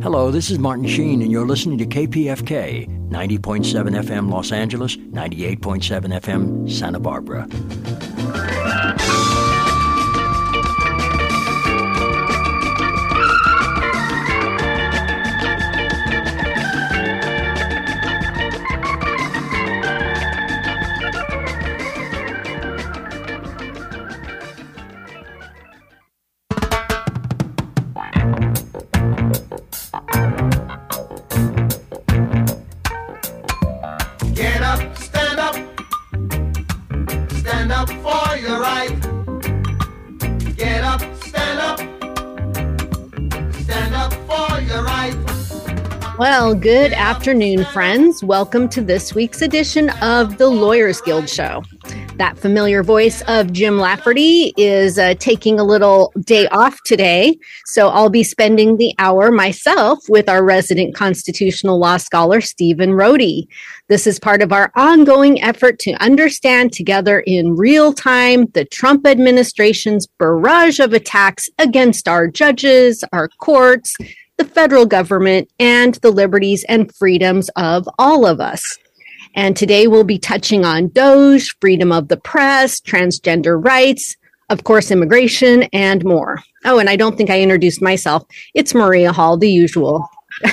Hello, this is Martin Sheen, and you're listening to KPFK, 90.7 FM Los Angeles, 98.7 FM Santa Barbara. Well, good afternoon, friends. Welcome to this week's edition of the Lawyers Guild Show. That familiar voice of Jim Lafferty is taking a little day off today, so I'll be spending the hour myself with our resident constitutional law scholar, Stephen Rohde. This is part of our ongoing effort to understand together in real time the Trump administration's barrage of attacks against our judges, our courts, the federal government, and the liberties and freedoms of all of us. And today we'll be touching on DOJ, freedom of the press, transgender rights, of course, immigration, and more. Oh, and I don't think I introduced myself. It's Maria Hall, the usual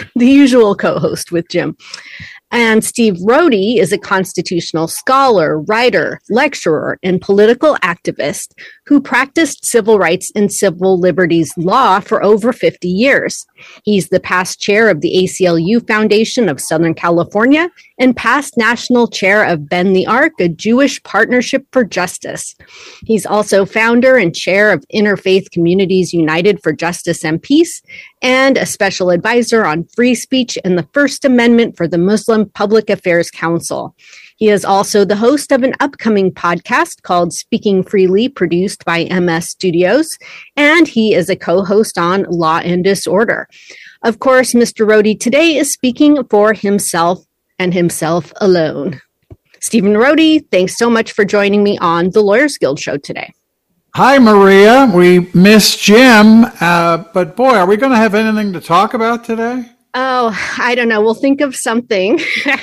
co-host with Jim. And Steve Rohde is a constitutional scholar, writer, lecturer, and political activist who practiced civil rights and civil liberties law for over 50 years. He's the past chair of the ACLU Foundation of Southern California and past national chair of Bend the Arc, a Jewish Partnership for Justice. He's also founder and chair of Interfaith Communities United for Justice and Peace, and a special advisor on free speech and the First Amendment for the Muslim Public Affairs Council. He is also the host of an upcoming podcast called Speaking Freely, produced by MS Studios, and he is a co-host on Law and Disorder. Of course, Mr. Rohde today is speaking for himself and himself alone. Stephen Rohde, thanks so much for joining me on the Lawyers Guild Show today. Hi, Maria. We miss Jim, but boy, are we going to have anything to talk about today? Oh, I don't know. We'll think of something.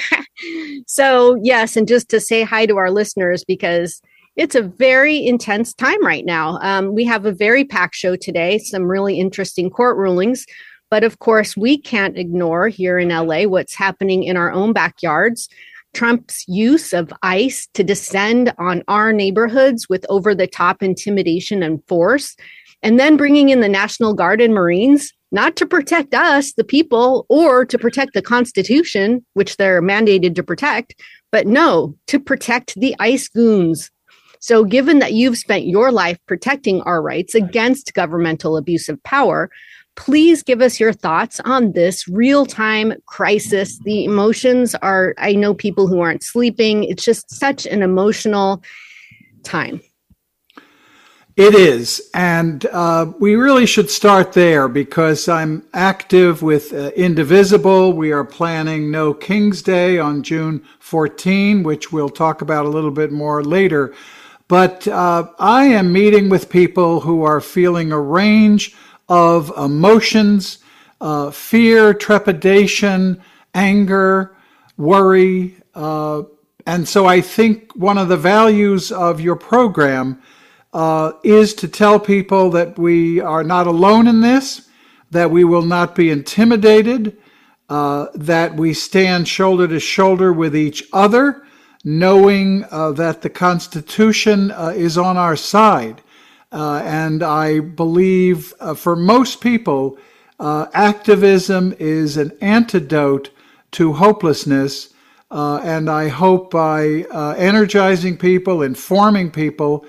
So, yes, and just to say hi to our listeners, because it's a very intense time right now. We have a very packed show today, some really interesting court rulings. But of course, we can't ignore here in LA what's happening in our own backyards. Trump's use of ICE to descend on our neighborhoods with over-the-top intimidation and force, and then bringing in the National Guard and Marines, not to protect us, the people, or to protect the Constitution, which they're mandated to protect, but no, to protect the ICE goons. So given that you've spent your life protecting our rights against governmental abuse of power, please give us your thoughts on this real-time crisis. The emotions are, I know people who aren't sleeping. It's just such an emotional time. It is. And we really should start there because I'm active with Indivisible. We are planning No King's Day on June 14, which we'll talk about a little bit more later. But I am meeting with people who are feeling a range of emotions, fear, trepidation, anger, worry. And so I think one of the values of your program is to tell people that we are not alone in this, that we will not be intimidated, that we stand shoulder to shoulder with each other, knowing that the Constitution is on our side. And I believe for most people, activism is an antidote to hopelessness. And I hope by energizing people, informing people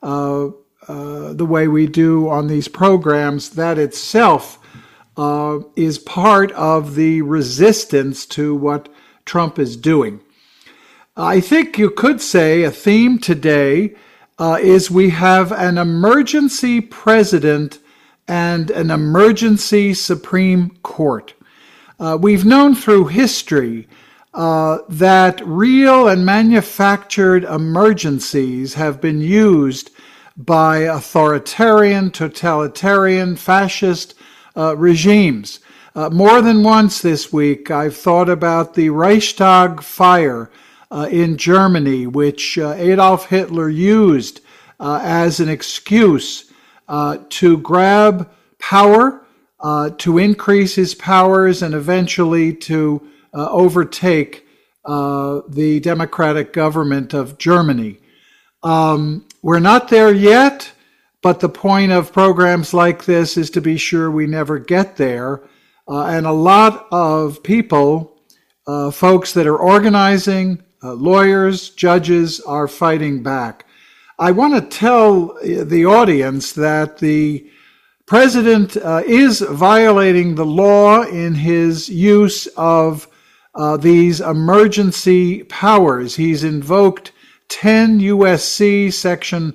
the way we do on these programs, that itself is part of the resistance to what Trump is doing. I think you could say a theme today is we have an emergency president and an emergency Supreme Court. We've known through history that real and manufactured emergencies have been used by authoritarian, totalitarian, fascist regimes. More than once this week, I've thought about the Reichstag fire in Germany, which Adolf Hitler used as an excuse to grab power, to increase his powers, and eventually to overtake the democratic government of Germany. We're not there yet, but the point of programs like this is to be sure we never get there. And a lot of people, folks that are organizing, lawyers, judges, are fighting back. I want to tell the audience that the president is violating the law in his use of these emergency powers. He's invoked 10 U.S.C. section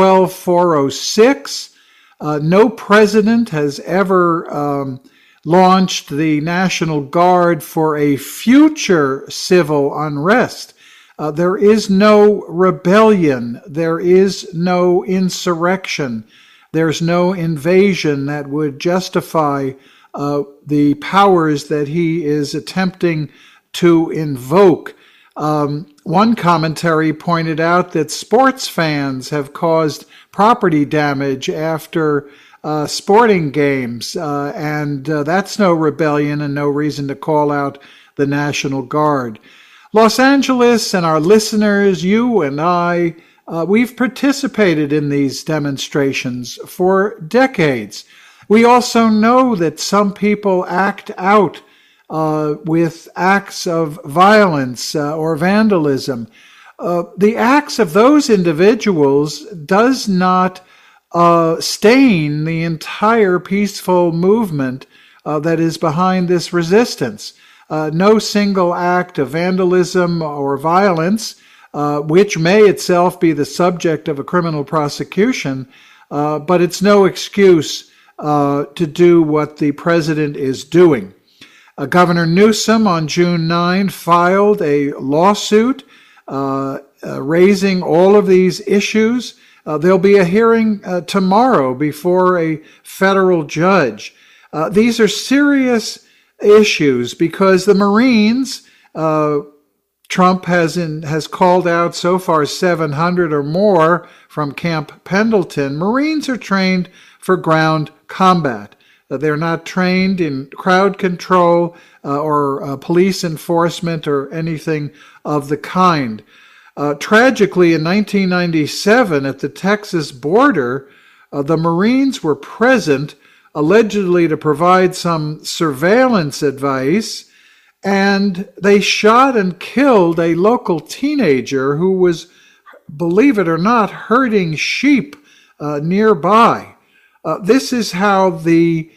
12406. No president has ever launched the National Guard for a future civil unrest. There is no rebellion. There is no insurrection. There's no invasion that would justify the powers that he is attempting to invoke. One commentary pointed out that sports fans have caused property damage after sporting games, and that's no rebellion and no reason to call out the National Guard. Los Angeles and our listeners, you and I, we've participated in these demonstrations for decades. We also know that some people act out with acts of violence or vandalism. The acts of those individuals does not stain the entire peaceful movement that is behind this resistance. No single act of vandalism or violence, which may itself be the subject of a criminal prosecution, but it's no excuse to do what the president is doing. Governor Newsom on June 9 filed a lawsuit raising all of these issues. There'll be a hearing tomorrow before a federal judge. These are serious issues because the Marines, Trump has called out so far 700 or more from Camp Pendleton. Marines are trained for ground combat. They're not trained in crowd control or police enforcement or anything of the kind. Tragically, in 1997, at the Texas border, the Marines were present, allegedly to provide some surveillance advice, and they shot and killed a local teenager who was, believe it or not, herding sheep nearby. This is how the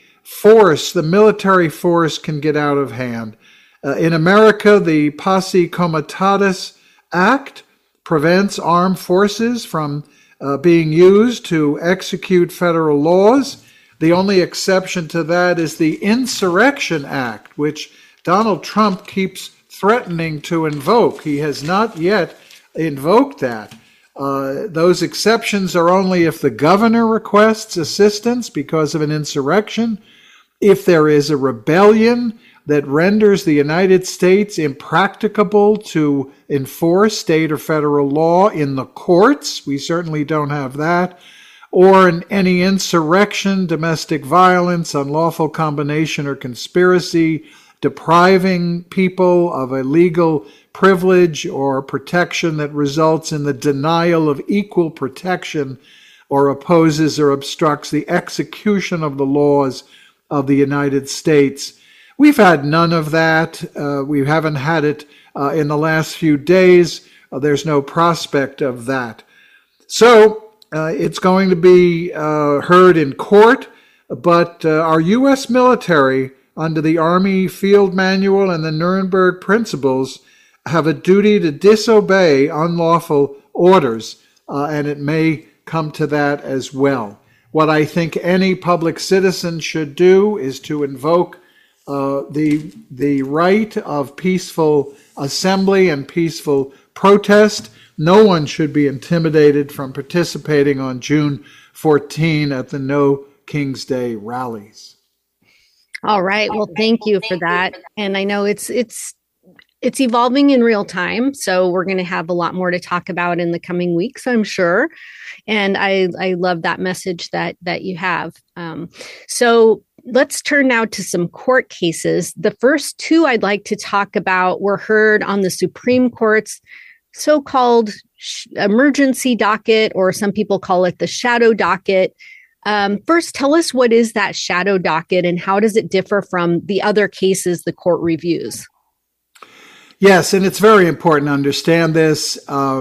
military force can get out of hand. In America, the Posse Comitatus Act prevents armed forces from being used to execute federal laws. The only exception to that is the Insurrection Act, which Donald Trump keeps threatening to invoke. He has not yet invoked that. Those exceptions are only if the governor requests assistance because of an insurrection, if there is a rebellion that renders the United States impracticable to enforce state or federal law in the courts. We certainly don't have that. Or in any insurrection, domestic violence, unlawful combination or conspiracy, depriving people of a legal privilege or protection that results in the denial of equal protection or opposes or obstructs the execution of the laws of the United States. We've had none of that. We haven't had it in the last few days. There's no prospect of that. So it's going to be heard in court, but our U.S. military, under the Army Field Manual and the Nuremberg Principles, have a duty to disobey unlawful orders, and it may come to that as well. What I think any public citizen should do is to invoke the right of peaceful assembly and peaceful protest. No one should be intimidated from participating on June 14 at the No King's Day rallies. All right. Well, thank you for that. And I know it's evolving in real time, so we're going to have a lot more to talk about in the coming weeks, I'm sure. And I love that message that you have. So let's turn now to some court cases. The first two I'd like to talk about were heard on the Supreme Court's so-called emergency docket, or some people call it the shadow docket. First, tell us, what is that shadow docket and how does it differ from the other cases the court reviews? Yes, and it's very important to understand this.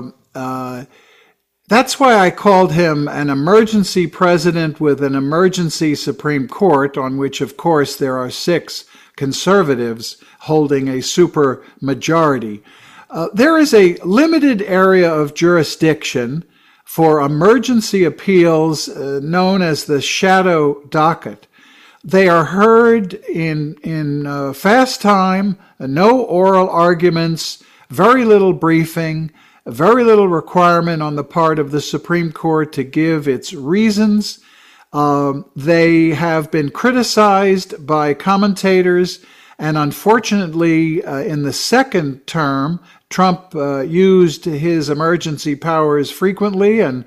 That's why I called him an emergency president with an emergency Supreme Court, on which, of course, there are 6 conservatives holding a super majority. There is a limited area of jurisdiction for emergency appeals known as the shadow docket. They are heard in fast time, no oral arguments, very little briefing, very little requirement on the part of the Supreme Court to give its reasons. They have been criticized by commentators, and unfortunately, in the second term, Trump used his emergency powers frequently, and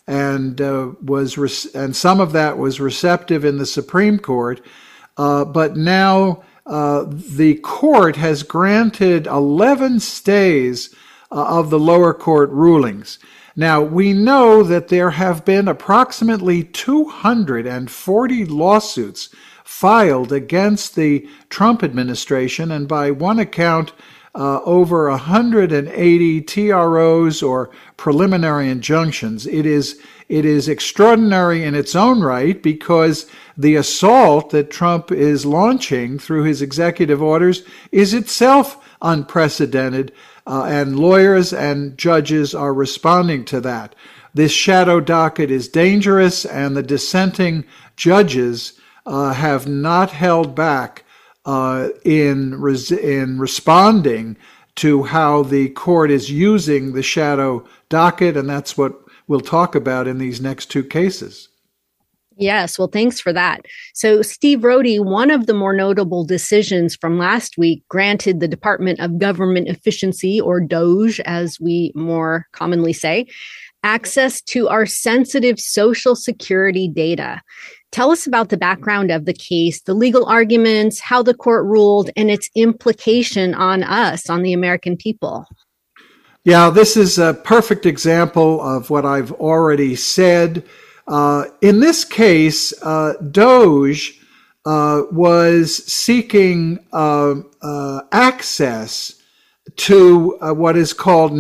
some of that was receptive in the Supreme Court. But now the court has granted 11 stays of the lower court rulings. Now, we know that there have been approximately 240 lawsuits filed against the Trump administration, and by one account, over 180 TROs, or preliminary injunctions. It is extraordinary in its own right, because the assault that Trump is launching through his executive orders is itself unprecedented, and lawyers and judges are responding to that. This shadow docket is dangerous, and the dissenting judges have not held back in responding to how the court is using the shadow docket, and that's what we'll talk about in these next 2 cases. Yes, well, thanks for that. So, Steve Rohde, one of the more notable decisions from last week, granted the Department of Government Efficiency, or DOGE, as we more commonly say, access to our sensitive Social Security data. Tell us about the background of the case, the legal arguments, how the court ruled, and its implication on us, on the American people. Yeah, this is a perfect example of what I've already said. In this case, DOGE was seeking access to what is called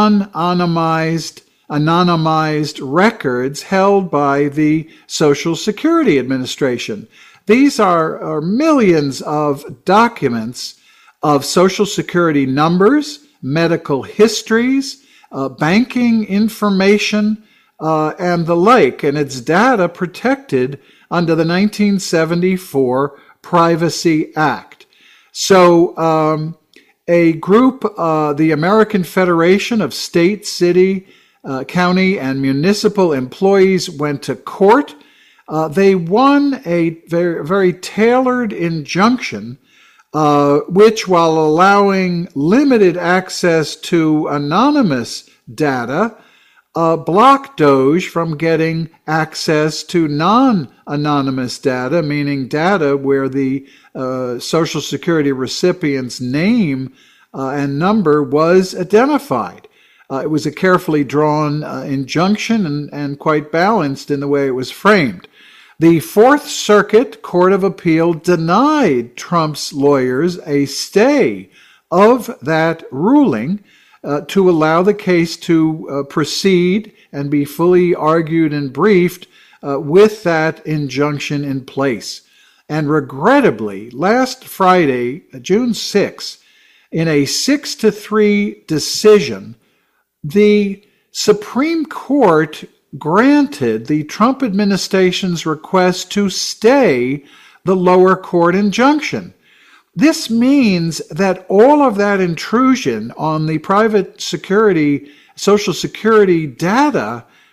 anonymized records held by the Social Security Administration. These are millions of documents of Social Security numbers, medical histories, banking information, and the like, and it's data protected under the 1974 Privacy Act. So a group, the American Federation of State, City, County, and Municipal Employees, went to court. They won a very, very tailored injunction, which, while allowing limited access to anonymous data, blocked DOGE from getting access to non-anonymous data, meaning data where the Social Security recipient's name and number was identified. It was a carefully drawn injunction and quite balanced in the way it was framed. The Fourth Circuit Court of Appeal denied Trump's lawyers a stay of that ruling to allow the case to proceed and be fully argued and briefed with that injunction in place. And regrettably, last Friday, June 6, in a 6-3 decision, the Supreme Court granted the Trump administration's request to stay the lower court injunction. This means that all of that intrusion on the private security, Social Security data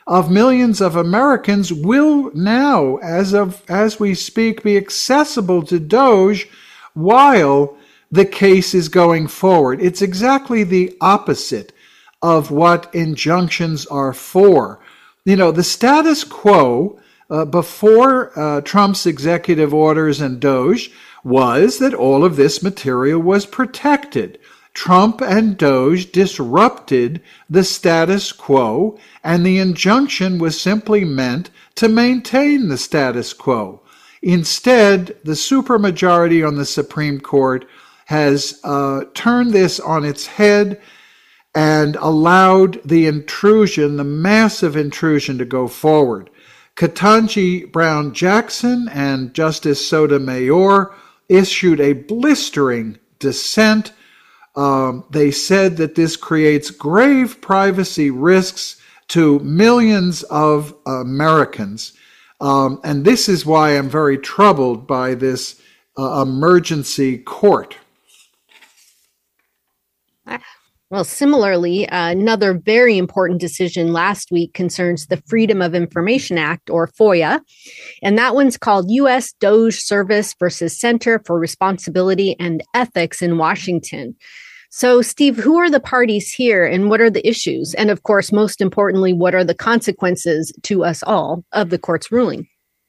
of millions of Americans will now, as we speak, be accessible to Doge while the case is going forward. It's exactly the opposite of what injunctions are for. You know, the status quo before Trump's executive orders and Doge was that all of this material was protected. Trump and Doge disrupted the status quo, and the injunction was simply meant to maintain the status quo. Instead, the supermajority on the Supreme Court has turned this on its head and allowed the intrusion, the massive intrusion, to go forward. Ketanji Brown Jackson and Justice Sotomayor issued a blistering dissent. They said that this creates grave privacy risks to millions of Americans. And this is why I'm very troubled by this emergency court. Well, similarly, another very important decision last week concerns the Freedom of Information Act, or FOIA, and that one's called U.S. Doge Service versus Center for Responsibility and Ethics in Washington. So, Steve, who are the parties here and what are the issues? And of course, most importantly, what are the consequences to us all of the court's ruling?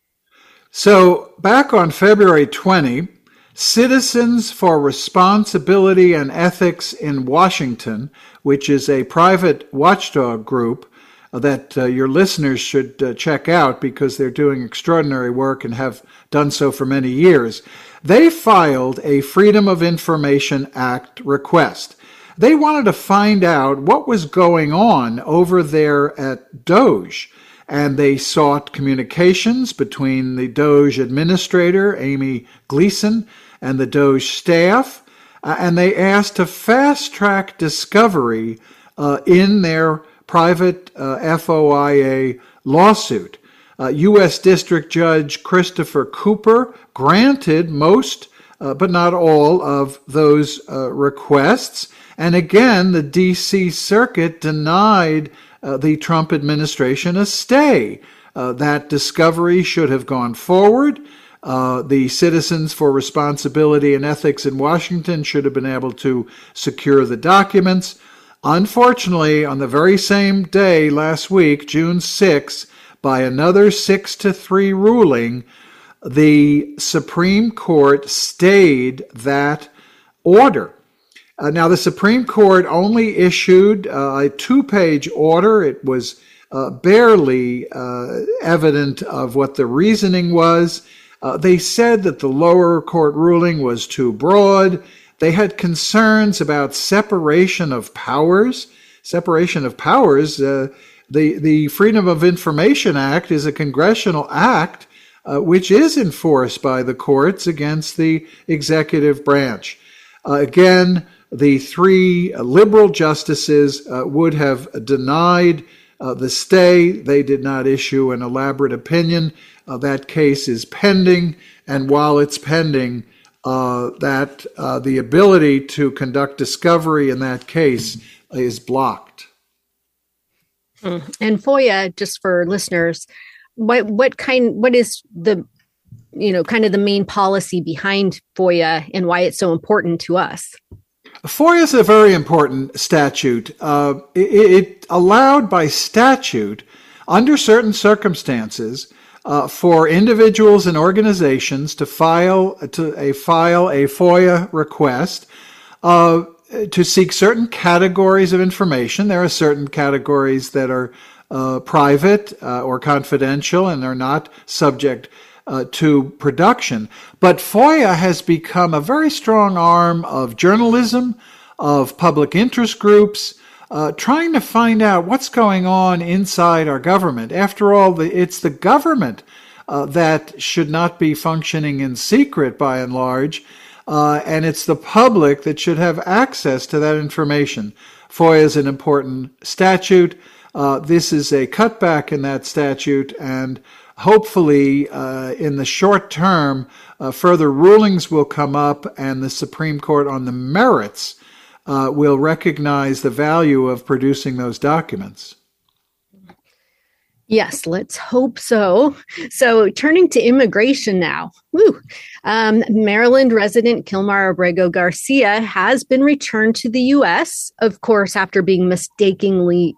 So, back on February 20, Citizens for Responsibility and Ethics in Washington, which is a private watchdog group that your listeners should check out because they're doing extraordinary work and have done so for many years, they filed a Freedom of Information Act request. They wanted to find out what was going on over there at Doge, and they sought communications between the Doge administrator, Amy Gleason, and the Doge staff, and they asked to fast-track discovery in their private FOIA lawsuit. U.S. District Judge Christopher Cooper granted most, but not all, of those requests, and again, the D.C. Circuit denied the Trump administration a stay. That discovery should have gone forward. The Citizens for Responsibility and Ethics in Washington should have been able to secure the documents. Unfortunately, on the very same day last week, June 6, by another 6-3 ruling, the Supreme Court stayed that order. Now, the Supreme Court only issued a 2-page order. It was barely evident of what the reasoning was. They said that the lower court ruling was too broad. They had concerns about separation of powers. Separation of powers, the Freedom of Information Act is a congressional act which is enforced by the courts against the executive branch. Again, the 3 liberal justices would have denied the stay. They did not issue an elaborate opinion. That case is pending, and while it's pending, the ability to conduct discovery in that case is blocked. And FOIA, just for listeners, what is the kind of the main policy behind FOIA and why it's so important to us? FOIA is a very important statute. It allowed by statute, under certain circumstances, for individuals and organizations to file a FOIA request to seek certain categories of information. There are certain categories that are private or confidential and are not subject to production. But FOIA has become a very strong arm of journalism, of public interest groups, trying to find out what's going on inside our government. After all, it's the government that should not be functioning in secret by and large, and it's the public that should have access to that information. FOIA is an important statute. This is a cutback in that statute, and hopefully in the short term, further rulings will come up and the Supreme Court on the merits will recognize the value of producing those documents. Yes, let's hope so. So turning to immigration now. Maryland resident Kilmar Abrego Garcia has been returned to the U.S., of course, after being mistakenly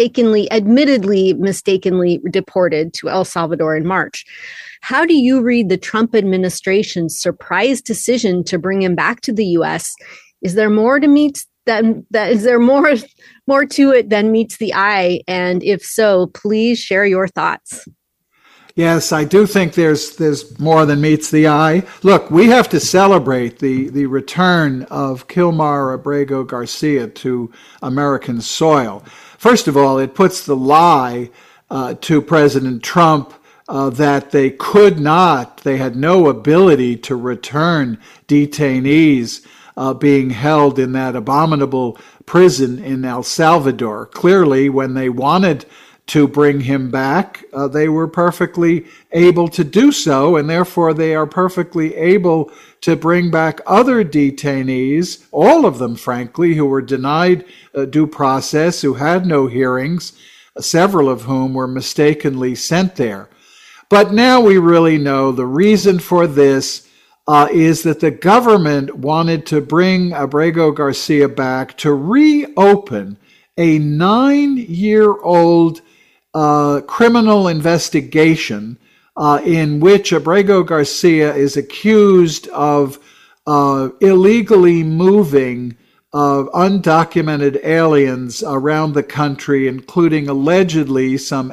deported to El Salvador in March. How do you read the Trump administration's surprise decision to bring him back to the U.S.? Is there more to it than meets the eye? And if so, please share your thoughts. Yes, I do think there's more than meets the eye. Look, we have to celebrate the return of Kilmar Abrego Garcia to American soil. First of all, it puts the lie to President Trump that they had no ability to return detainees being held in that abominable prison in El Salvador. Clearly, when they wanted to bring him back, they were perfectly able to do so, and therefore they are perfectly able to bring back other detainees, all of them, frankly, who were denied due process, who had no hearings, several of whom were mistakenly sent there. But now we really know the reason for this is that the government wanted to bring Abrego Garcia back to reopen a 9-year-old criminal investigation in which Abrego Garcia is accused of illegally moving undocumented aliens around the country, including allegedly some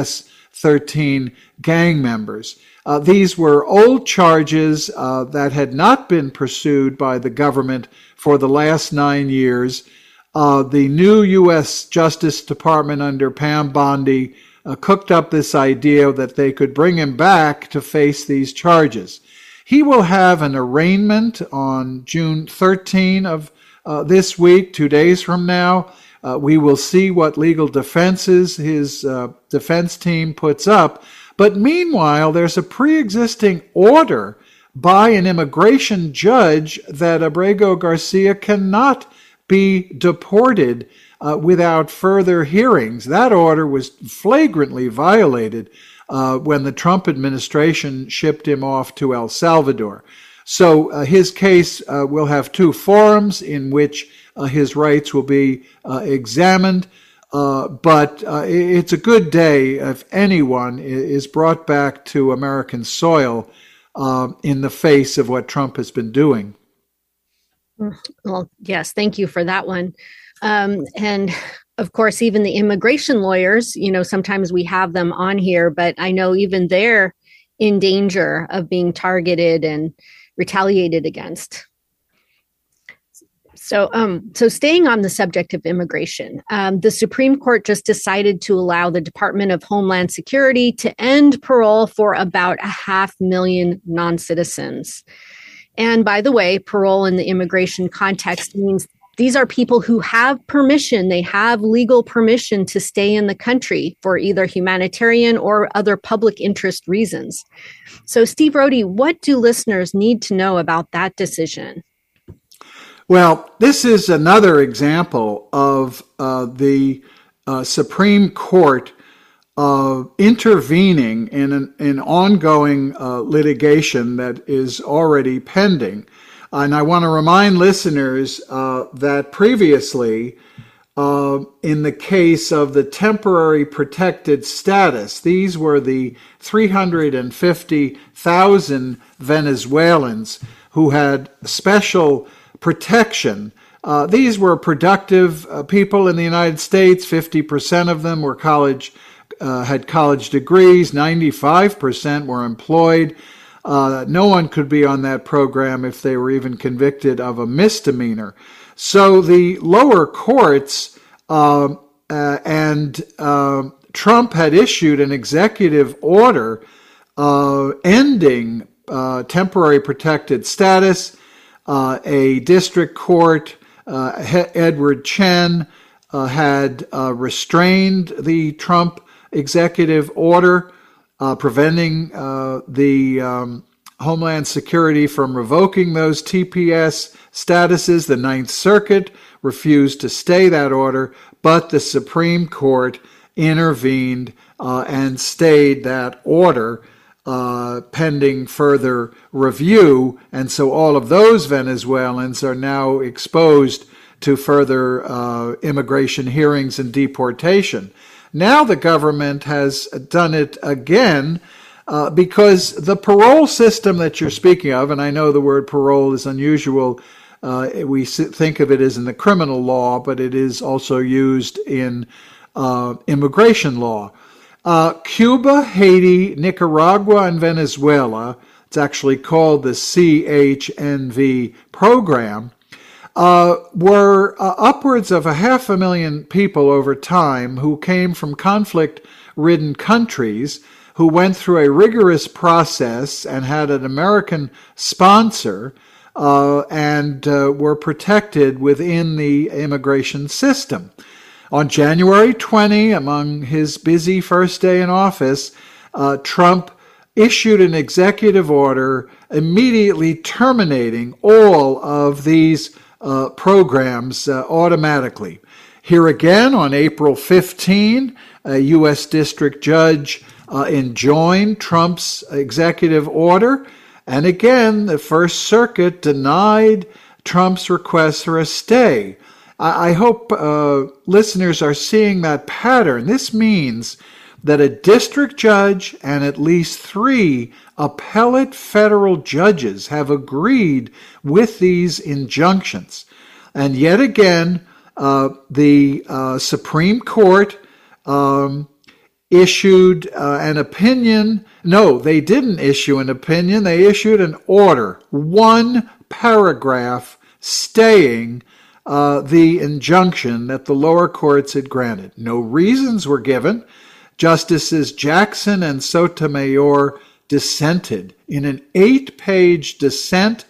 MS-13 gang members. These were old charges that had not been pursued by the government for the last 9 years. The new U.S. Justice Department under Pam Bondi cooked up this idea that they could bring him back to face these charges. He will have an arraignment on June 13 of this week, 2 days from now. We will see what legal defenses his defense team puts up. But meanwhile, there's a pre-existing order by an immigration judge that Abrego Garcia cannot be deported without further hearings. That order was flagrantly violated when the Trump administration shipped him off to El Salvador. So his case will have two forums in which his rights will be examined. But it's a good day if anyone is brought back to American soil in the face of what Trump has been doing. Well, yes, thank you for that one. And of course, even the immigration lawyers, sometimes we have them on here, but I know even they're in danger of being targeted and retaliated against. So staying on the subject of immigration, the Supreme Court just decided to allow the Department of Homeland Security to end parole for about 500,000 non-citizens. And by the way, parole in the immigration context means these are people who have permission. They have legal permission to stay in the country for either humanitarian or other public interest reasons. So Steve Rohde, what do listeners need to know about that decision? Well, this is another example of the Supreme Court intervening in an ongoing litigation that is already pending. And I want to remind listeners that previously, in the case of the temporary protected status, these were the 350,000 Venezuelans who had special protection. These were productive people in the United States. 50% of them were had college degrees. 95% were employed. No one could be on that program if they were even convicted of a misdemeanor. So the lower courts and Trump had issued an executive order ending temporary protected status. A district court, Edward Chen, had restrained the Trump executive order preventing the Homeland Security from revoking those TPS statuses. The Ninth Circuit refused to stay that order, but the Supreme Court intervened and stayed that order pending further review. And so all of those Venezuelans are now exposed to further immigration hearings and deportation. Now the government has done it again because the parole system that you're speaking of, and I know the word parole is unusual, we think of it as in the criminal law, but it is also used in immigration law. Cuba, Haiti, Nicaragua, and Venezuela, it's actually called the CHNV program, were upwards of 500,000 people over time who came from conflict-ridden countries, who went through a rigorous process and had an American sponsor and were protected within the immigration system. On January 20, among his busy first day in office, Trump issued an executive order immediately terminating all of these programs automatically. Here again, on April 15, a U.S. district judge enjoined Trump's executive order, and again, the First Circuit denied Trump's request for a stay. I hope listeners are seeing that pattern. This means that a district judge and at least 3 appellate federal judges have agreed with these injunctions. And yet again, the Supreme Court issued an opinion. No, they didn't issue an opinion. They issued an order, 1 paragraph staying the injunction that the lower courts had granted. No reasons were given. Justices Jackson and Sotomayor dissented. In an 8-page dissent,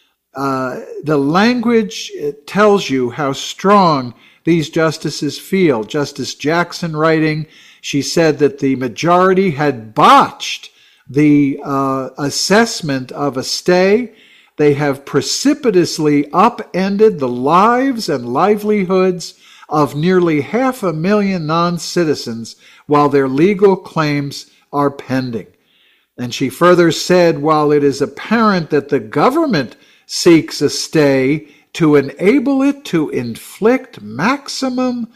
the language tells you how strong these justices feel. Justice Jackson writing, she said that the majority had botched the assessment of a stay. They have precipitously upended the lives and livelihoods of nearly 500,000 non-citizens while their legal claims are pending. And she further said, while it is apparent that the government seeks a stay to enable it to inflict maximum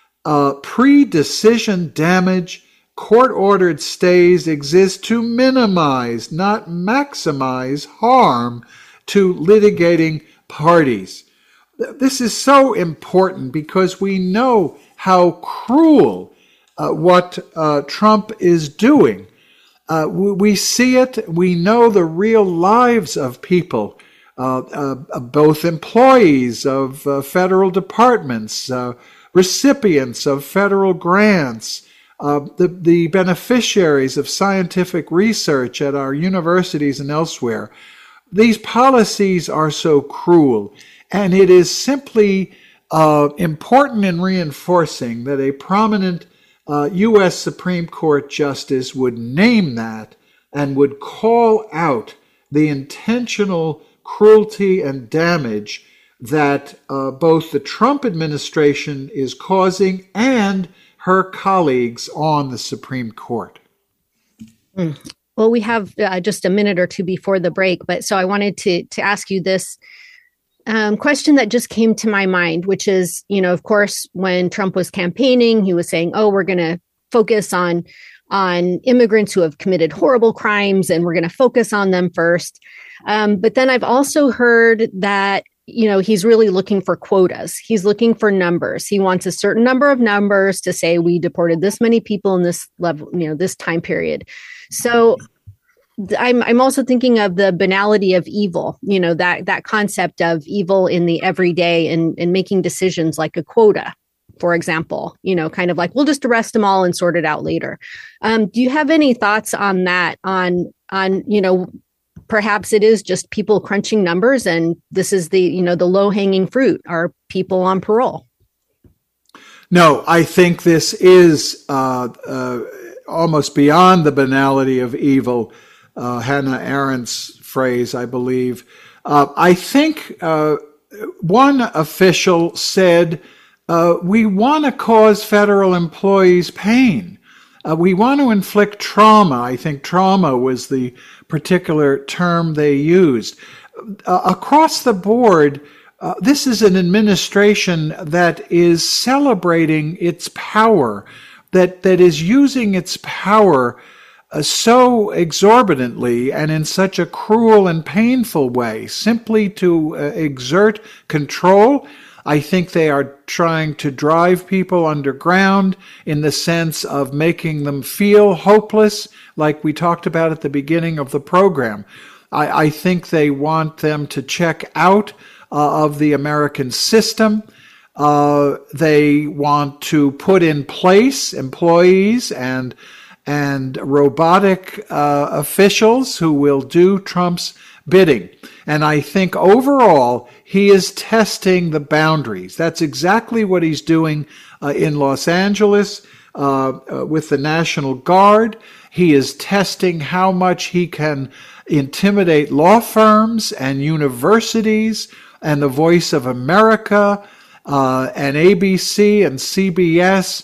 pre-decision damage, court-ordered stays exist to minimize, not maximize, harm to litigating parties. This is so important because we know how cruel what Trump is doing. We see it. We know the real lives of people, both employees of federal departments, recipients of federal grants, the beneficiaries of scientific research at our universities and elsewhere. These policies are so cruel, and it is simply important and reinforcing that a prominent U.S. Supreme Court justice would name that and would call out the intentional cruelty and damage that both the Trump administration is causing and her colleagues on the Supreme Court. Well, we have just a minute or two before the break, but so I wanted to ask you this question that just came to my mind, which is, of course, when Trump was campaigning, he was saying, "Oh, we're going to focus on immigrants who have committed horrible crimes, and we're going to focus on them first." But then I've also heard that he's really looking for quotas. He's looking for numbers. He wants a certain number of numbers to say we deported this many people in this level, this time period. So I'm also thinking of the banality of evil, that concept of evil in the everyday and making decisions like a quota, for example, kind of like we'll just arrest them all and sort it out later. Do you have any thoughts on that? On perhaps it is just people crunching numbers, and this is the low hanging fruit are people on parole. No, I think this is almost beyond the banality of evil. Hannah Arendt's phrase, I believe. I think one official said, we want to cause federal employees pain. We want to inflict trauma. I think trauma was the particular term they used. Across the board, this is an administration that is celebrating its power, that is using its power so exorbitantly and in such a cruel and painful way, simply to exert control. I think they are trying to drive people underground in the sense of making them feel hopeless, like we talked about at the beginning of the program. I think they want them to check out of the American system. They want to put in place employees and robotic officials who will do Trump's bidding. And I think overall, he is testing the boundaries. That's exactly what he's doing in Los Angeles with the National Guard. He is testing how much he can intimidate law firms and universities and the Voice of America and ABC and CBS.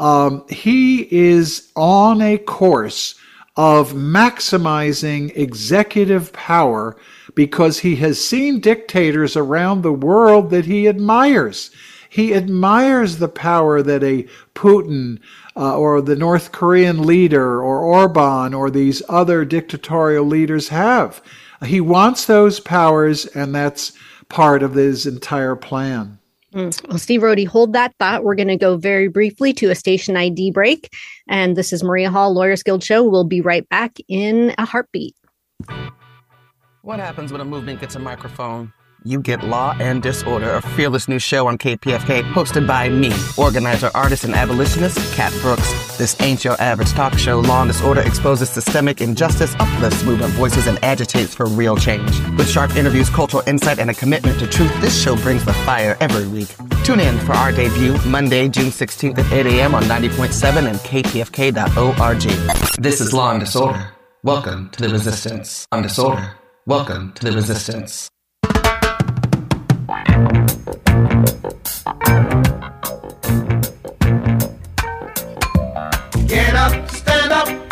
He is on a course of maximizing executive power because he has seen dictators around the world that he admires. He admires the power that a Putin or the North Korean leader or Orban or these other dictatorial leaders have. He wants those powers, and that's part of his entire plan. Well, Steve Rohde, hold that thought. We're going to go very briefly to a station ID break. And this is Maria Hall, Lawyers Guild Show. We'll be right back in a heartbeat. What happens when a movement gets a microphone? You get Law and Disorder, a fearless new show on KPFK, hosted by me, organizer, artist, and abolitionist, Kat Brooks. This ain't your average talk show. Law and Disorder exposes systemic injustice, uplifts movement voices, and agitates for real change. With sharp interviews, cultural insight, and a commitment to truth, this show brings the fire every week. Tune in for our debut, Monday, June 16th at 8 a.m. on 90.7 and kpfk.org. This is Law and Disorder. Welcome to the resistance. On Disorder. Welcome to the resistance. Get up, stand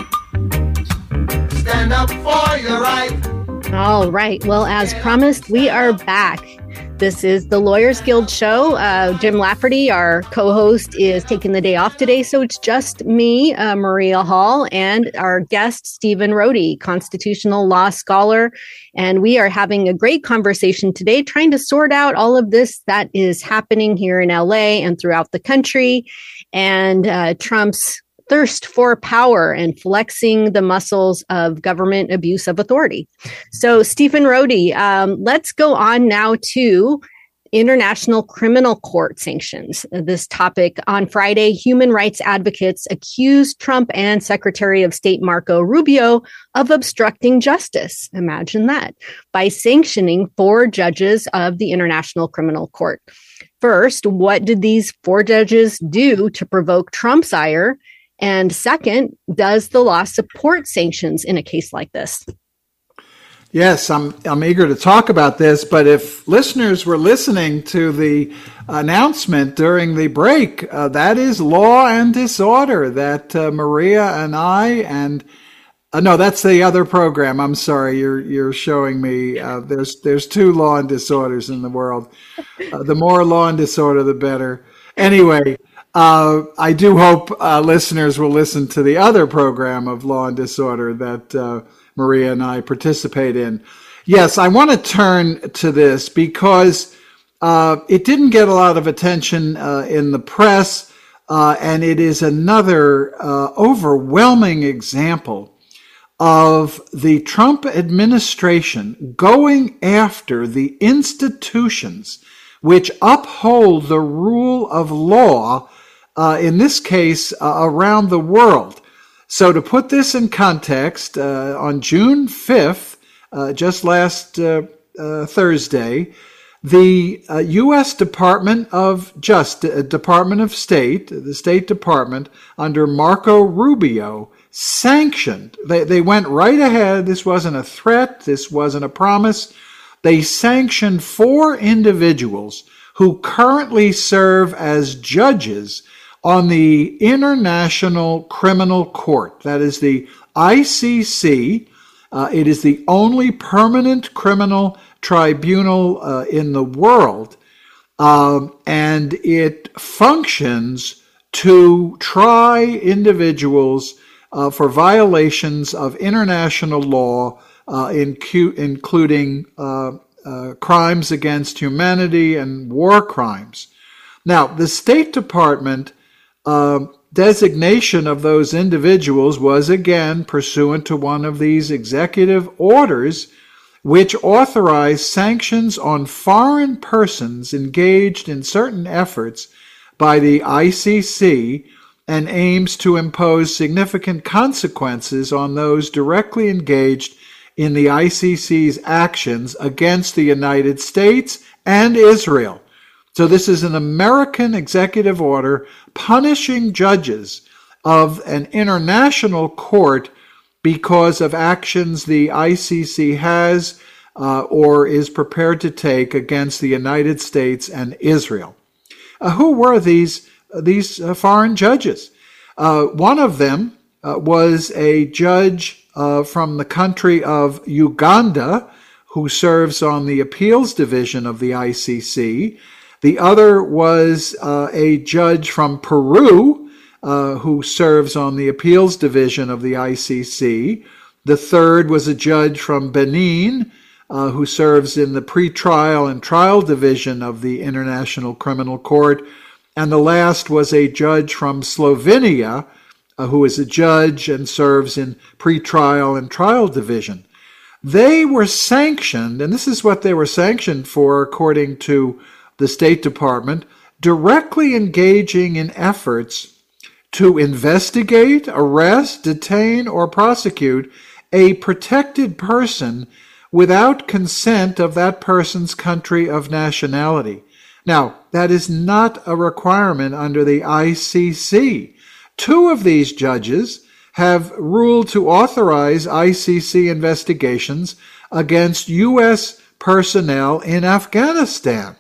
up for your right. All right. Well, as promised, we are back. This is the Lawyers Guild Show. Jim Lafferty, our co-host, is taking the day off today, so it's just me, Maria Hall, and our guest, Stephen Rohde, constitutional law scholar. And we are having a great conversation today, trying to sort out all of this that is happening here in LA and throughout the country, and Trump's thirst for power and flexing the muscles of government abuse of authority. So, Stephen Rohde, let's go on now to International Criminal Court sanctions. This topic on Friday, human rights advocates accused Trump and Secretary of State Marco Rubio of obstructing justice. Imagine that, by sanctioning 4 judges of the International Criminal Court. First, what did these 4 judges do to provoke Trump's ire? And second, does the law support sanctions in a case like this? Yes, I'm eager to talk about this, but if listeners were listening to the announcement during the break, that is Law and Disorder that Maria and I and no, that's the other program. I'm sorry, you're showing me there's 2 Law and Disorders in the world. The more Law and Disorder, the better. Anyway. I do hope listeners will listen to the other program of Law and Disorder that Maria and I participate in. Yes, I want to turn to this because it didn't get a lot of attention in the press, and it is another overwhelming example of the Trump administration going after the institutions which uphold the rule of law, in this case, around the world. So to put this in context, on June 5th, just last Thursday, the U.S. Department of State, the State Department, under Marco Rubio, sanctioned. They went right ahead. This wasn't a threat. This wasn't a promise. They sanctioned 4 individuals who currently serve as judges on the International Criminal Court. That is the ICC. It is the only permanent criminal tribunal in the world, and it functions to try individuals for violations of international law, including crimes against humanity and war crimes. Now, the State Department designation of those individuals was again pursuant to one of these executive orders which authorized sanctions on foreign persons engaged in certain efforts by the ICC and aims to impose significant consequences on those directly engaged in the ICC's actions against the United States and Israel. So this is an American executive order punishing judges of an international court because of actions the ICC has or is prepared to take against the United States and Israel. Who were these foreign judges? One of them was a judge from the country of Uganda who serves on the appeals division of the ICC. The other was a judge from Peru who serves on the appeals division of the ICC. The third was a judge from Benin who serves in the pretrial and trial division of the International Criminal Court. And the last was a judge from Slovenia who is a judge and serves in pretrial and trial division. They were sanctioned, and this is what they were sanctioned for according to the State Department, directly engaging in efforts to investigate, arrest, detain, or prosecute a protected person without consent of that person's country of nationality. Now, that is not a requirement under the ICC. Two of these judges have ruled to authorize ICC investigations against U.S. personnel in Afghanistan.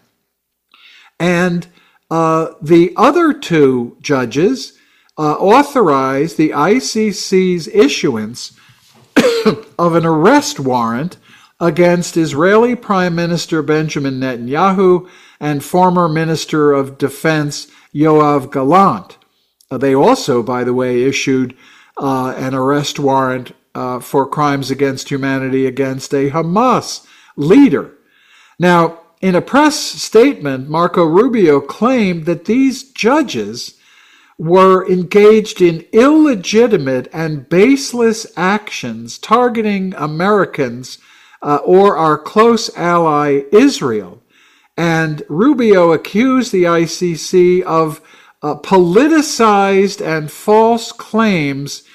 And the other two judges authorized the ICC's issuance of an arrest warrant against Israeli Prime Minister Benjamin Netanyahu and former Minister of Defense Yoav Gallant. They also, by the way, issued an arrest warrant for crimes against humanity against a Hamas leader. Now, in a press statement, Marco Rubio claimed that these judges were engaged in illegitimate and baseless actions targeting Americans or our close ally Israel. And Rubio accused the ICC of politicized and false claims,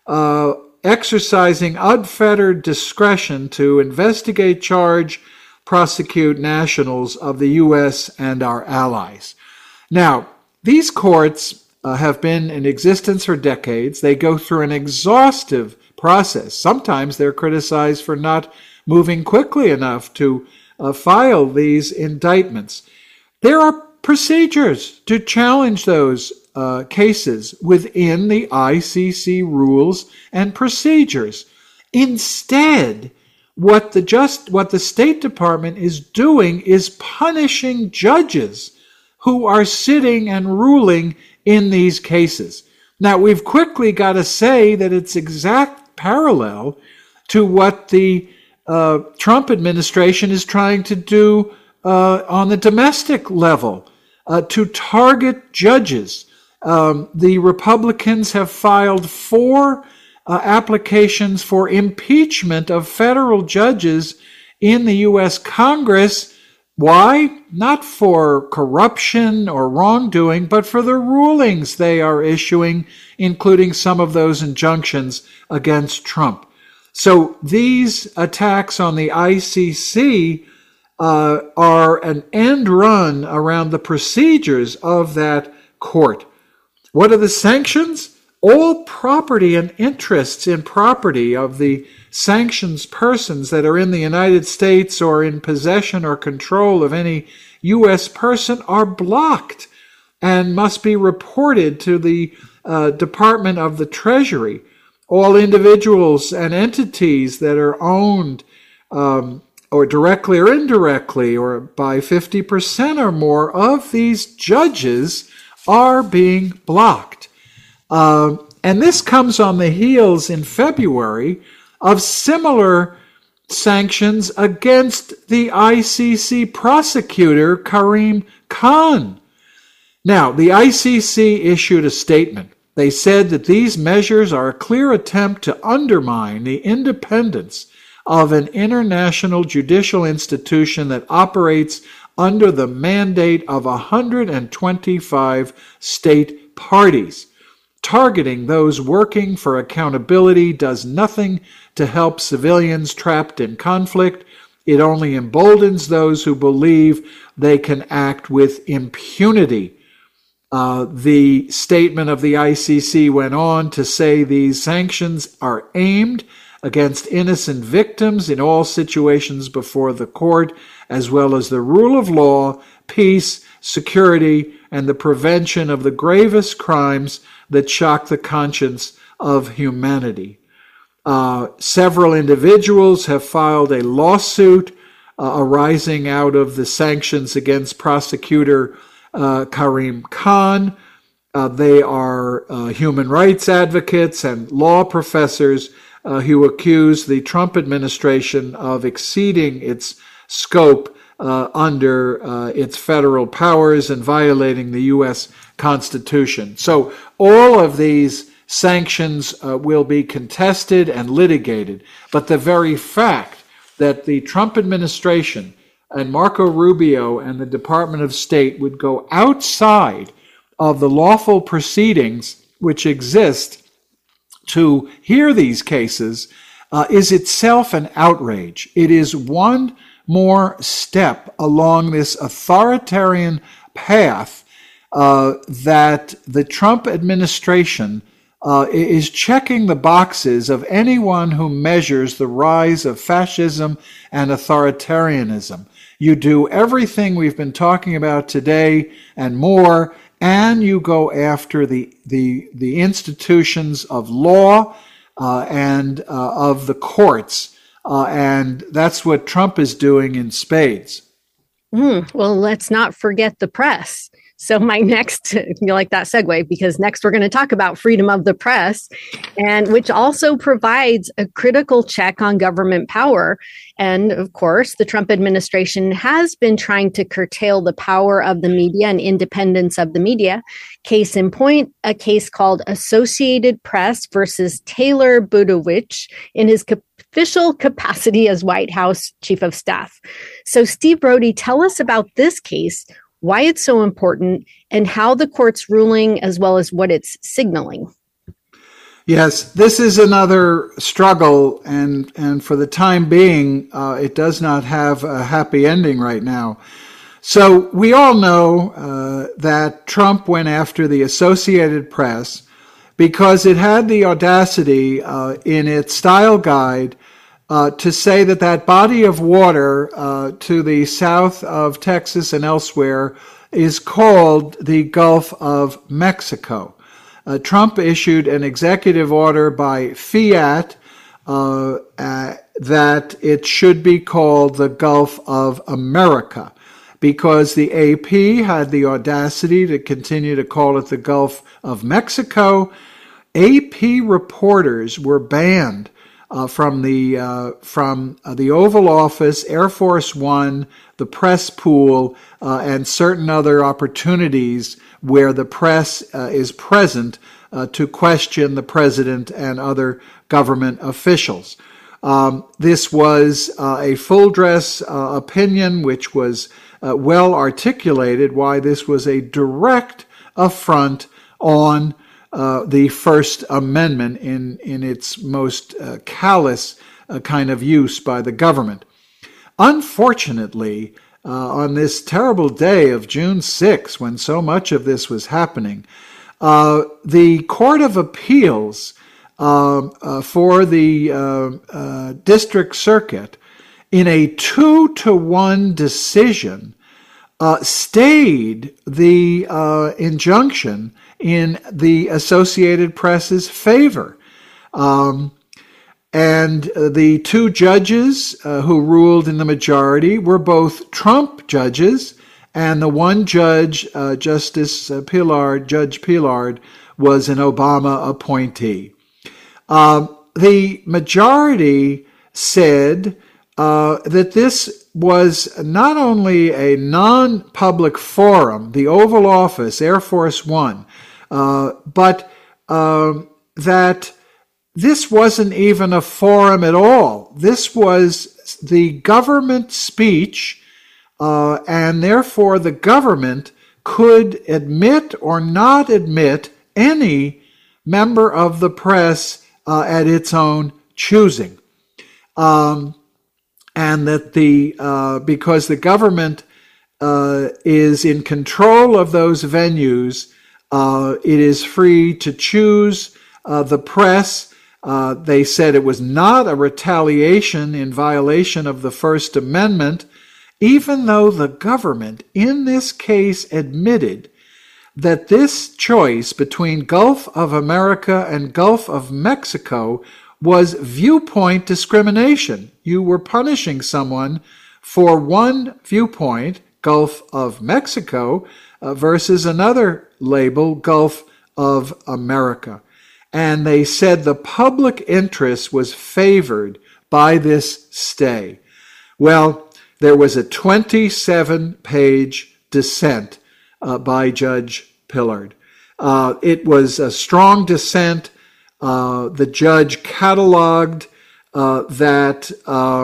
exercising unfettered discretion to investigate, charge, prosecute nationals of the U.S. and our allies. Now, these courts have been in existence for decades. They go through an exhaustive process. Sometimes they're criticized for not moving quickly enough to file these indictments. There are procedures to challenge those cases within the ICC rules and procedures. Instead, what the State Department is doing is punishing judges who are sitting and ruling in these cases. Now, we've quickly got to say that it's exact parallel to what the Trump administration is trying to do on the domestic level, to target judges. The Republicans have filed 4 applications for impeachment of federal judges in the U.S. Congress. Why? Not for corruption or wrongdoing, but for the rulings they are issuing, including some of those injunctions against Trump. So these attacks on the ICC are an end run around the procedures of that court. What are the sanctions? All property and interests in property of the sanctions persons that are in the United States or in possession or control of any U.S. person are blocked. and must be reported to the Department of the Treasury. All individuals and entities that are owned or directly or indirectly or by 50% or more of these judges are being blocked. And this comes on the heels in February of similar sanctions against the ICC prosecutor, Karim Khan. Now, the ICC issued a statement. They said that these measures are a clear attempt to undermine the independence of an international judicial institution that operates under the mandate of 125 state parties. Targeting those working for accountability does nothing to help civilians trapped in conflict. It only emboldens those who believe they can act with impunity. The statement of the ICC went on to say these sanctions are aimed against innocent victims in all situations before the court, as well as the rule of law, peace, security, and the prevention of the gravest crimes that shock the conscience of humanity. Several individuals have filed a lawsuit arising out of the sanctions against prosecutor Karim Khan. They are human rights advocates and law professors who accuse the Trump administration of exceeding its scope under its federal powers and violating the U.S. Constitution. So all of these sanctions will be contested and litigated, but the very fact that the Trump administration and Marco Rubio and the Department of State would go outside of the lawful proceedings which exist to hear these cases is itself an outrage. It is one more step along this authoritarian path that the Trump administration is checking the boxes of anyone who measures the rise of fascism and authoritarianism. You do everything we've been talking about today and more, and you go after the institutions of law and of the courts. And that's what Trump is doing in spades. Well, let's not forget the press. So my next, you like that segue, because next we're going to talk about freedom of the press, and which also provides a critical check on government power. And of course, the Trump administration has been trying to curtail the power of the media and independence of the media. Case in point, a case called Associated Press versus Taylor Budowich in his official capacity as White House Chief of Staff. So Steve Brody, tell us about this case, why it's so important, and how the court's ruling as well as what it's signaling. Yes, this is another struggle, and for the time being, it does not have a happy ending right now. So we all know that Trump went after the Associated Press because it had the audacity in its style guide to say that that body of water to the south of Texas and elsewhere is called the Gulf of Mexico. Trump issued an executive order by fiat that it should be called the Gulf of America, because the AP had the audacity to continue to call it the Gulf of Mexico. AP reporters were banned from the Oval Office, Air Force One, the press pool, and certain other opportunities where the press is present to question the president and other government officials. This was a full-dress opinion which was well articulated why this was a direct affront on the First Amendment in its most callous kind of use by the government. Unfortunately, on this terrible day of June 6, when so much of this was happening, the Court of Appeals for the District Circuit, in a 2-1 decision, stayed the injunction in the Associated Press's favor. And the two judges who ruled in the majority were both Trump judges, and the one judge, Judge Pillard, was an Obama appointee. The majority said that this was not only a non-public forum, the Oval Office, Air Force One, but that this wasn't even a forum at all. This was the government speech, and therefore the government could admit or not admit any member of the press at its own choosing. And that because the government is in control of those venues, it is free to choose the press. They said it was not a retaliation in violation of the First Amendment, even though the government in this case admitted that this choice between Gulf of America and Gulf of Mexico was viewpoint discrimination. You were punishing someone for one viewpoint, Gulf of Mexico, versus another label, Gulf of America. And they said the public interest was favored by this stay. Well, there was a 27-page dissent by Judge Pillard. It was a strong dissent. The judge cataloged that,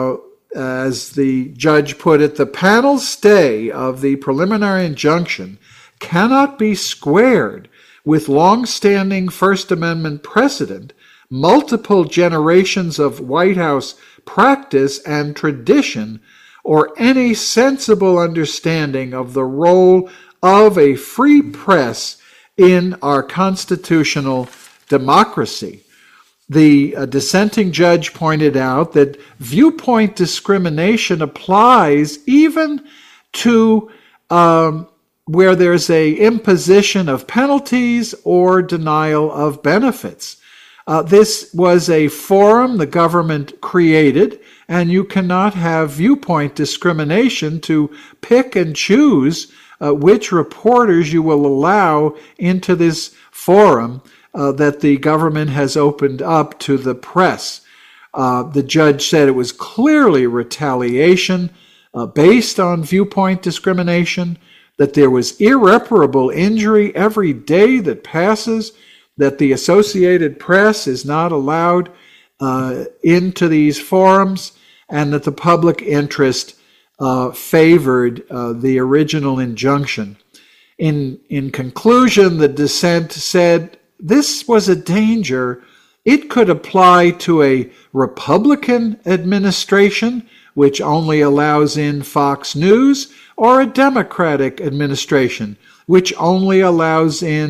as the judge put it, the panel's stay of the preliminary injunction cannot be squared with long-standing First Amendment precedent, multiple generations of White House practice and tradition, or any sensible understanding of the role of a free press in our constitutional democracy. The dissenting judge pointed out that viewpoint discrimination applies even to where there's a imposition of penalties or denial of benefits. This was a forum the government created, and you cannot have viewpoint discrimination to pick and choose which reporters you will allow into this forum that the government has opened up to the press. The judge said it was clearly retaliation based on viewpoint discrimination, that there was irreparable injury every day that passes, that the Associated Press is not allowed into these forums, and that the public interest favored the original injunction. In conclusion, the dissent said this was a danger. It could apply to a Republican administration, which only allows in Fox News, or a Democratic administration, which only allows in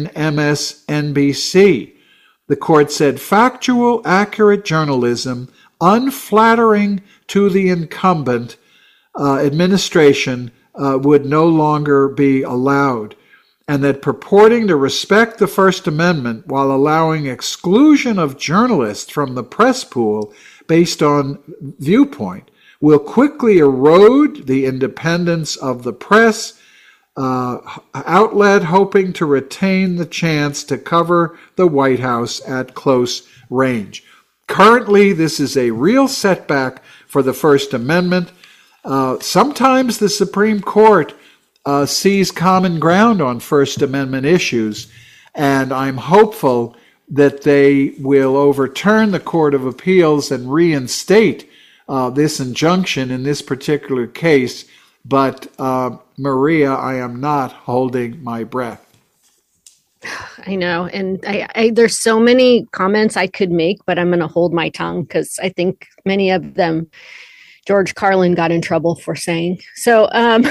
MSNBC. The court said factual, accurate journalism, unflattering to the incumbent administration, would no longer be allowed, and that purporting to respect the First Amendment while allowing exclusion of journalists from the press pool based on viewpoint will quickly erode the independence of the press outlet hoping to retain the chance to cover the White House at close range. Currently, this is a real setback for the First Amendment. Sometimes the Supreme Court sees common ground on First Amendment issues, and I'm hopeful that they will overturn the Court of Appeals and reinstate this injunction in this particular case. But Maria, I am not holding my breath. I know. And I there's so many comments I could make, but I'm going to hold my tongue because I think many of them George Carlin got in trouble for saying. So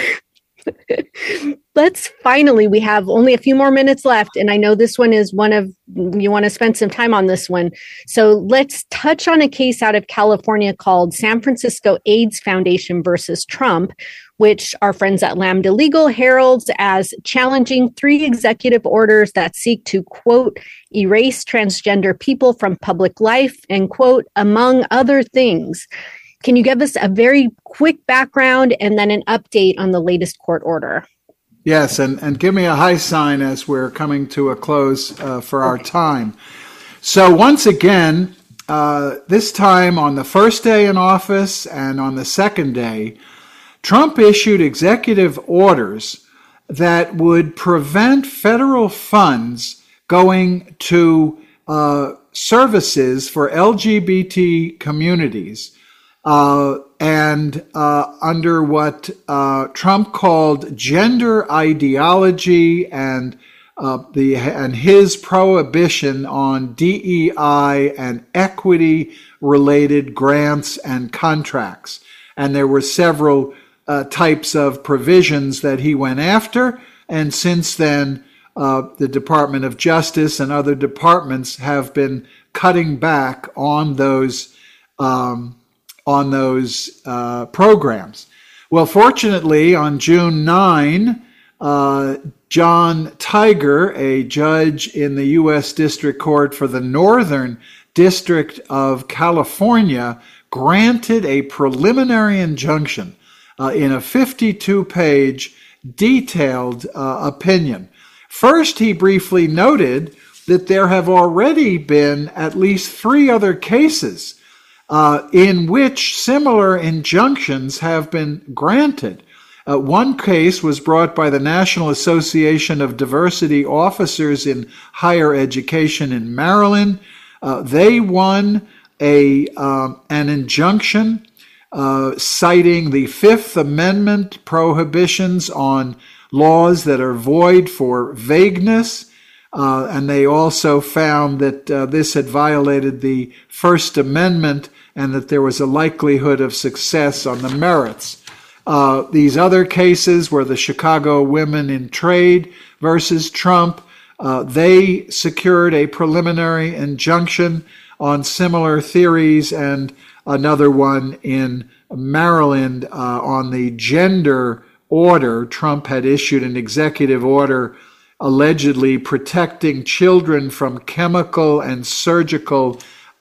we have only a few more minutes left. And I know this one is you want to spend some time on this one. So let's touch on a case out of California called San Francisco AIDS Foundation versus Trump, which our friends at Lambda Legal heralds as challenging 3 executive orders that seek to, quote, erase transgender people from public life, and, quote, among other things. Can you give us a very quick background and then an update on the latest court order? Yes, and give me a high sign as we're coming to a close for our time. So once again, this time on the first day in office and on the second day, Trump issued executive orders that would prevent federal funds going to services for LGBT communities, and under what Trump called gender ideology and his prohibition on DEI and equity-related grants and contracts. And there were several types of provisions that he went after, and since then, the Department of Justice and other departments have been cutting back on those programs. Well, fortunately, on June 9, John Tiger, a judge in the U.S. District Court for the Northern District of California, granted a preliminary injunction in a 52-page detailed opinion. First, he briefly noted that there have already been at least 3 other cases in which similar injunctions have been granted. One case was brought by the National Association of Diversity Officers in Higher Education in Maryland. They won an injunction citing the Fifth Amendment prohibitions on laws that are void for vagueness, and they also found that this had violated the First Amendment and that there was a likelihood of success on the merits. These other cases were the Chicago Women in Trade versus Trump. They secured a preliminary injunction on similar theories, and another one in Maryland on the gender order. Trump had issued an executive order allegedly protecting children from chemical and surgical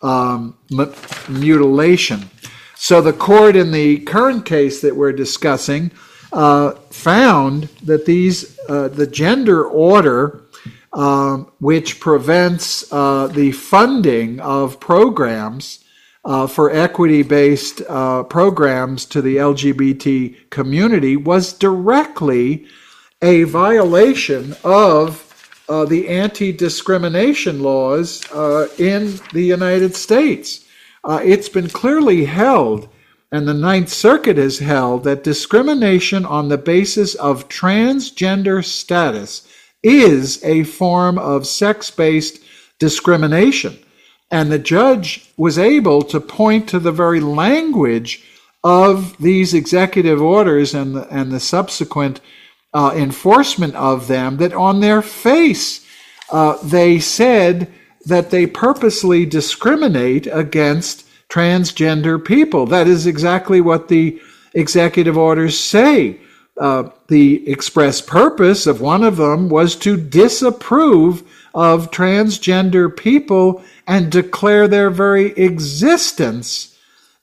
mutilation. So the court in the current case that we're discussing found that the gender order, which prevents the funding of programs for equity-based programs to the LGBT community, was directly a violation of the anti-discrimination laws in the United States. It's been clearly held, and the Ninth Circuit has held, that discrimination on the basis of transgender status is a form of sex-based discrimination. And the judge was able to point to the very language of these executive orders and the subsequent enforcement of them, that on their face they said that they purposely discriminate against transgender people. That is exactly what the executive orders say. The express purpose of one of them was to disapprove of transgender people and declare their very existence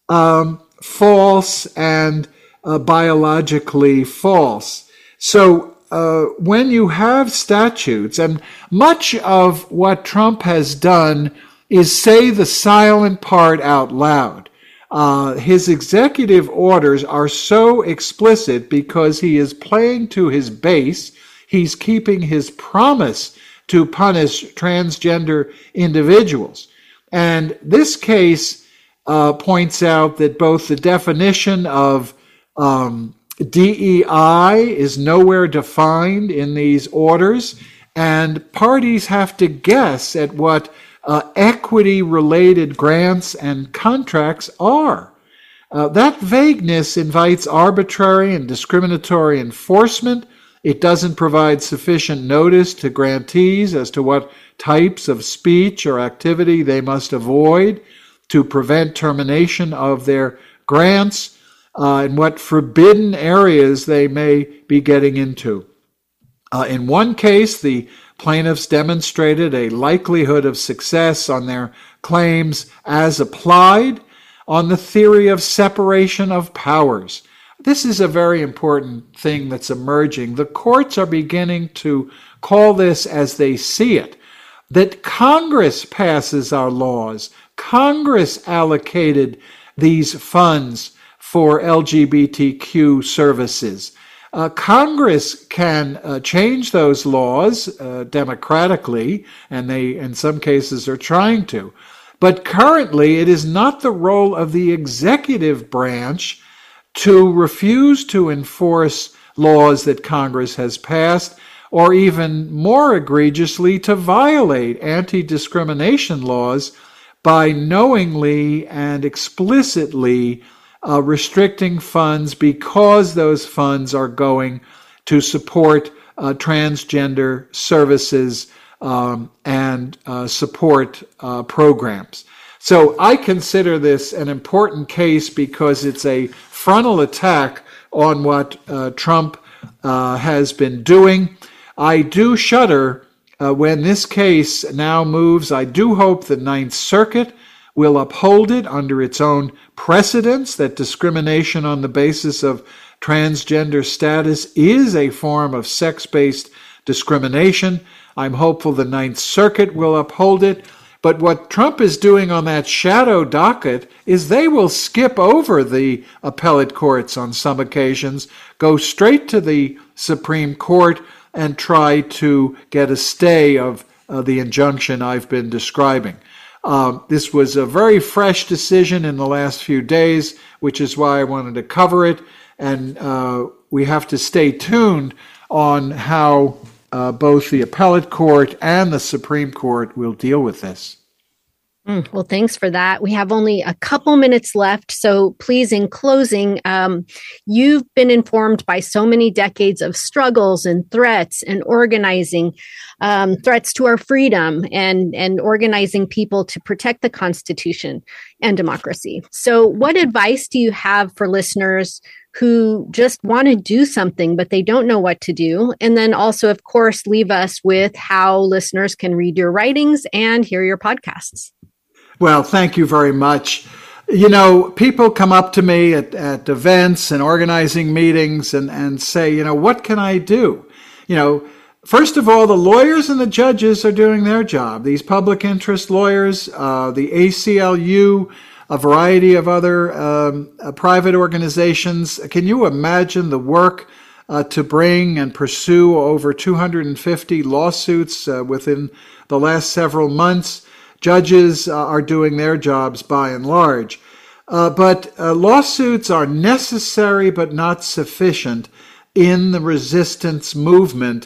false and biologically false. So when you have statutes, and much of what Trump has done is say the silent part out loud. His executive orders are so explicit because he is playing to his base. He's keeping his promise to punish transgender individuals. And this case points out that both the definition of DEI is nowhere defined in these orders, and parties have to guess at what equity-related grants and contracts are. That vagueness invites arbitrary and discriminatory enforcement. It doesn't provide sufficient notice to grantees as to what types of speech or activity they must avoid to prevent termination of their grants. and what forbidden areas they may be getting into. In one case, the plaintiffs demonstrated a likelihood of success on their claims as applied on the theory of separation of powers. This is a very important thing that's emerging. The courts are beginning to call this as they see it, that Congress passes our laws. Congress allocated these funds for LGBTQ services. Congress can change those laws democratically, and they, in some cases, are trying to. But currently, it is not the role of the executive branch to refuse to enforce laws that Congress has passed, or even more egregiously, to violate anti-discrimination laws by knowingly and explicitly restricting funds because those funds are going to support transgender services and support programs. So I consider this an important case because it's a frontal attack on what Trump has been doing. I do shudder when this case now moves. I do hope the Ninth Circuit will uphold it under its own precedents, that discrimination on the basis of transgender status is a form of sex-based discrimination. I'm hopeful the Ninth Circuit will uphold it. But what Trump is doing on that shadow docket is they will skip over the appellate courts on some occasions, go straight to the Supreme Court, and try to get a stay of the injunction I've been describing. This was a very fresh decision in the last few days, which is why I wanted to cover it. And we have to stay tuned on how both the appellate court and the Supreme Court will deal with this. Well, thanks for that. We have only a couple minutes left. So please, in closing, you've been informed by so many decades of struggles and threats and organizing, threats to our freedom and organizing people to protect the Constitution and democracy. So what advice do you have for listeners who just want to do something, but they don't know what to do? And then also, of course, leave us with how listeners can read your writings and hear your podcasts. Well, thank you very much. You know, people come up to me at events and organizing meetings and say, you know, what can I do? You know, first of all, the lawyers and the judges are doing their job. These public interest lawyers, the ACLU, a variety of other private organizations. Can you imagine the work to bring and pursue over 250 lawsuits within the last several months? Judges are doing their jobs by and large. But lawsuits are necessary but not sufficient in the resistance movement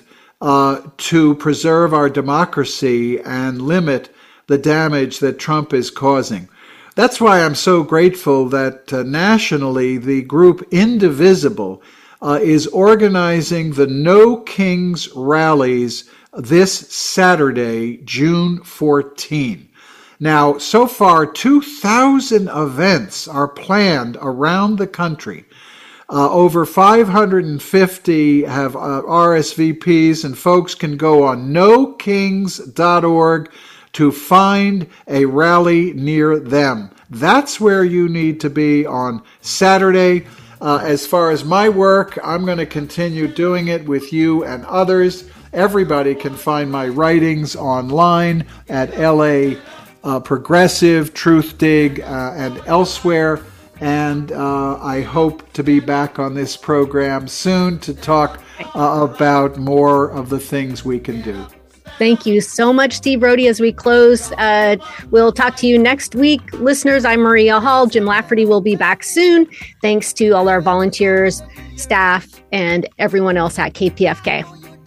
to preserve our democracy and limit the damage that Trump is causing. That's why I'm so grateful that nationally the group Indivisible is organizing the No Kings rallies this Saturday, June 14. Now, so far, 2,000 events are planned around the country. Over 550 have RSVPs, and folks can go on nokings.org to find a rally near them. That's where you need to be on Saturday. As far as my work, I'm going to continue doing it with you and others. Everybody can find my writings online at LA Progressive, Truth Dig, and elsewhere. And I hope to be back on this program soon to talk about more of the things we can do. Thank you so much, Steve Rohde. As we close, we'll talk to you next week. Listeners, I'm Maria Hall. Jim Lafferty will be back soon. Thanks to all our volunteers, staff, and everyone else at KPFK.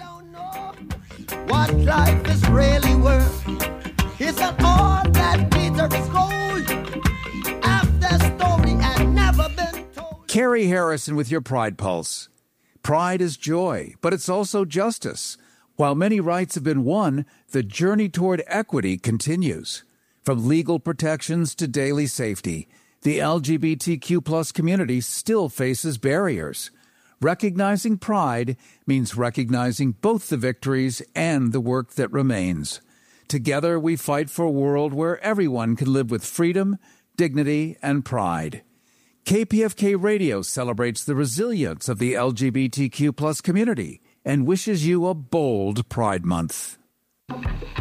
What life is really worth is that all that glitter is gold. After story had never been told. Carrie Harrison with your Pride Pulse. Pride is joy, but it's also justice. While many rights have been won, the journey toward equity continues. From legal protections to daily safety, the LGBTQ plus community still faces barriers. Recognizing pride means recognizing both the victories and the work that remains. Together, we fight for a world where everyone can live with freedom, dignity, and pride. KPFK Radio celebrates the resilience of the LGBTQ plus community and wishes you a bold Pride Month.